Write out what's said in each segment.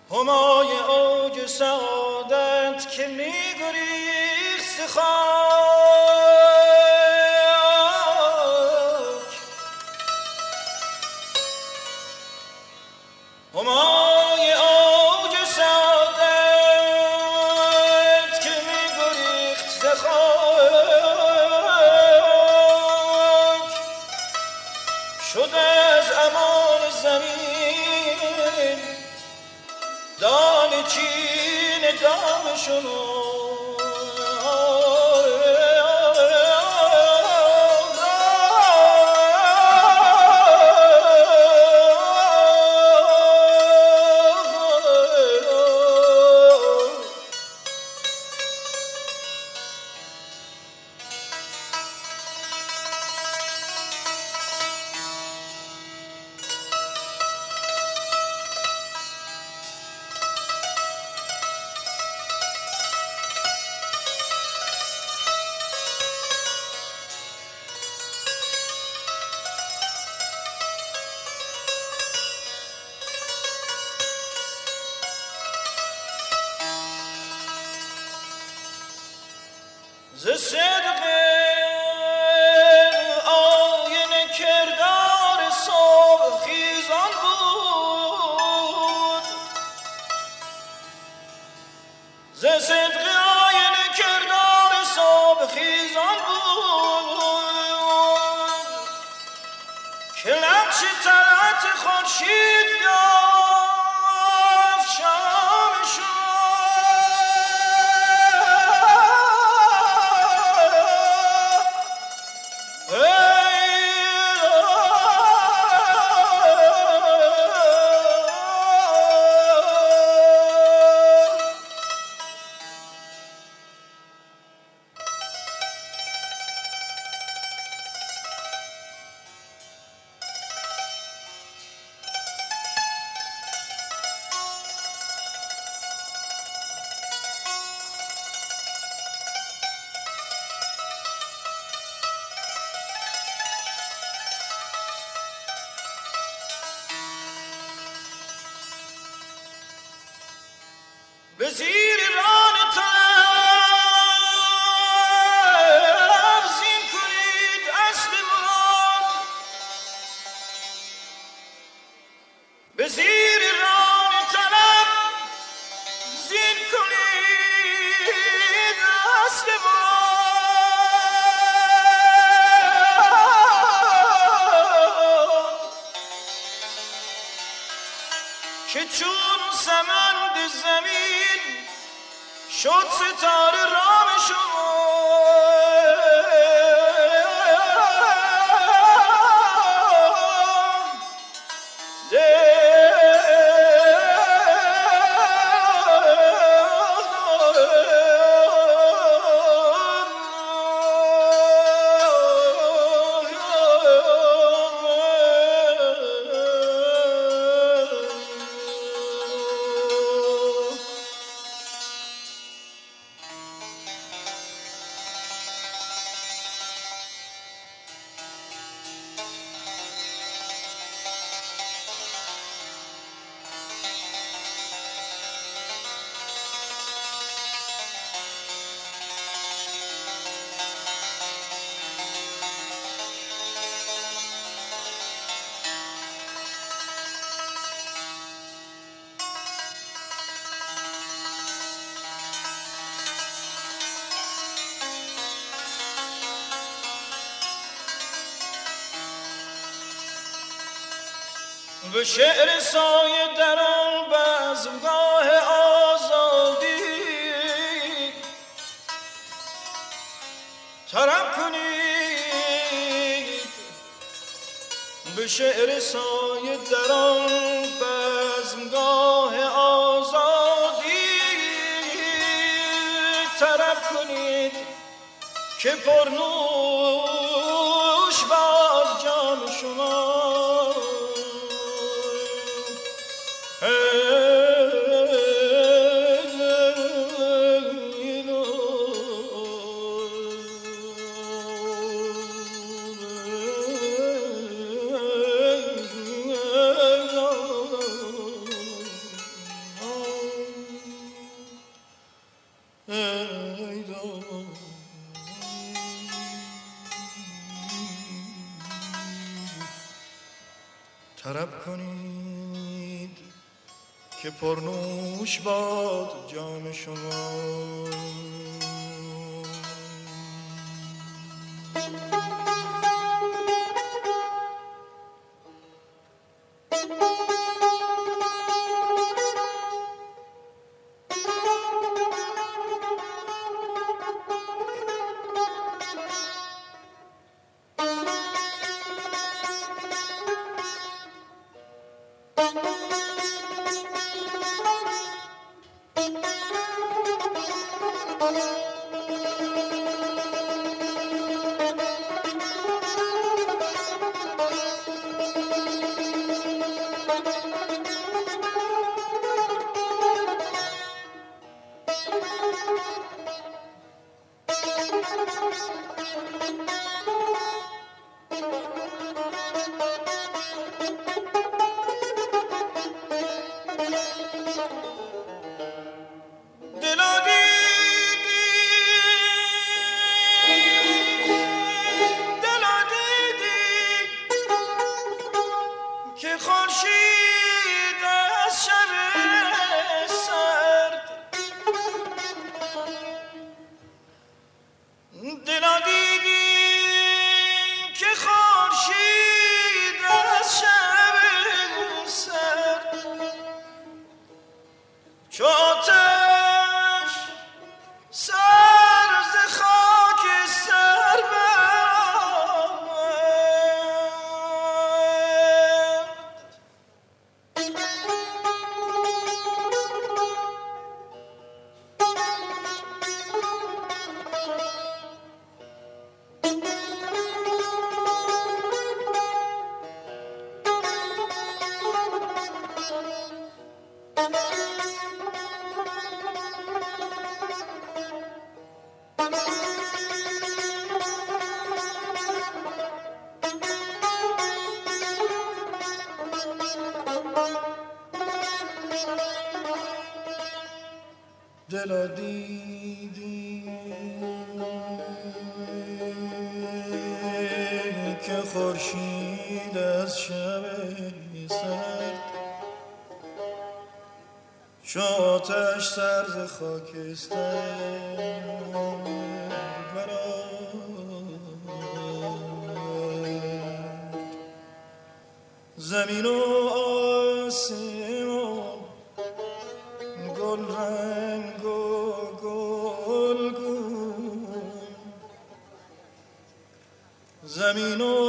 همای اوج سعادت که میگریخت خاک، همای اوج سعادت که میگریخت خاک، شد از امان زمین دانه چین دام شما. ز صدق آینه کردار صبح خیزان بود، ز صدق آینه کردار صبح خیزان بود که نقش طلعت خورشید یافت شام شد. به زیر ران طلب زین کنید اسب مراد، به زیر ران طلب زین کنید اسب مراد که چون سمند زمین شد ستاره رام شما. به شعر سایه در آن بزمگاه آزادی طرب کنید، به شعر سایه در آن بزمگاه آزادی طرب کنید که پرنوش باد جام شما. طرب کنید که پرنوش باد جام شما. دلا دیدی که خورشید از شب سرد چو آتش سر ز خاکستر برآورد. زمین و آسمان گل رنگ و گلگون، زمین و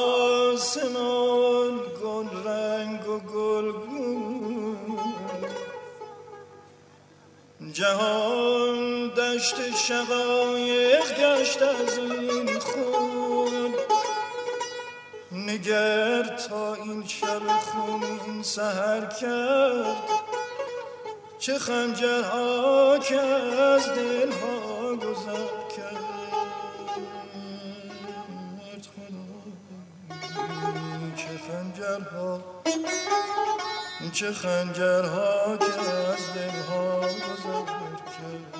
آسمان گل رنگ و گلگون، جهان دشت شقایق گشت از این خون. نگر تا این شب خونین سحر کرد چه خنجرها که از دلها گذر کرد. چه خنجرها که از دلها گذر کرد.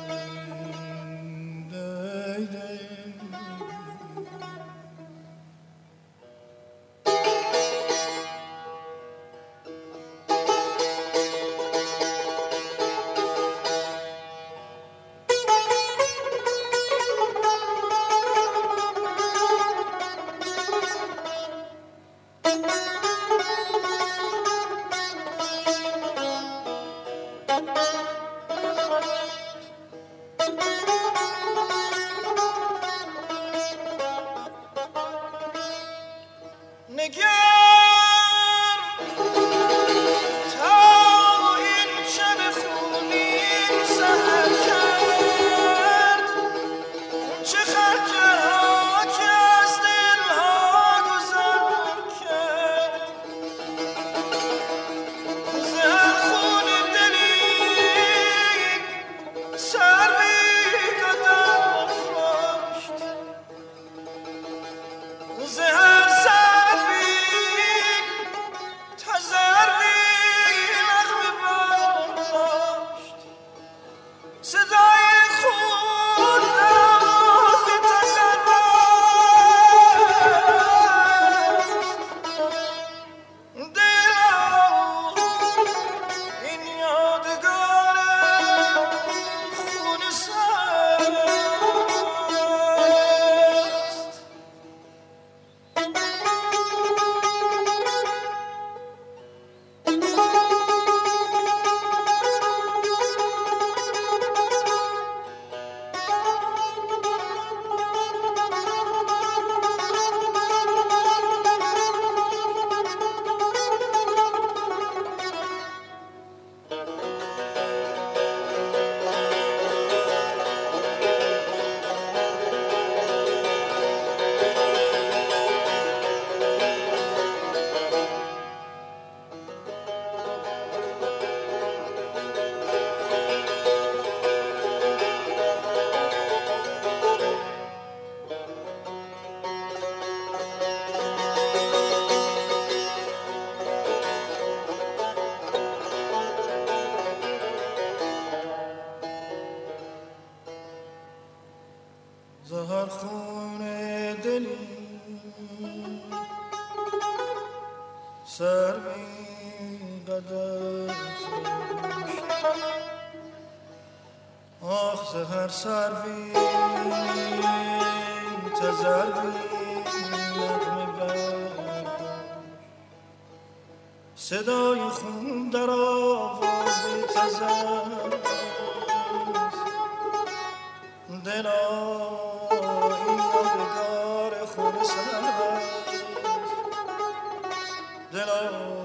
زهر خون دلی سر بی قدر آخ زهر سر بی تزر بی نغمه برداشت صدای خون در آوازی تزر دلا این یادگار خون سر دلا